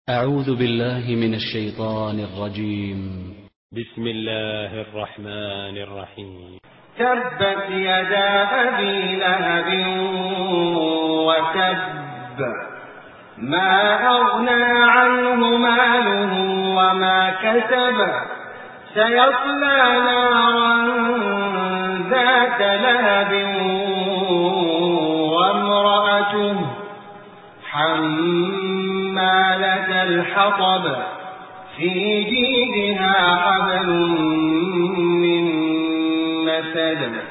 أعوذ بالله من الشيطان الرجيم. بسم الله الرحمن الرحيم. تبت يدا أبي لهب وتب ما أغنى عنه ماله وما كسب سيصلى نارا ذات لهب وامرأته حمالة الحطب في جيدها حبل من مسد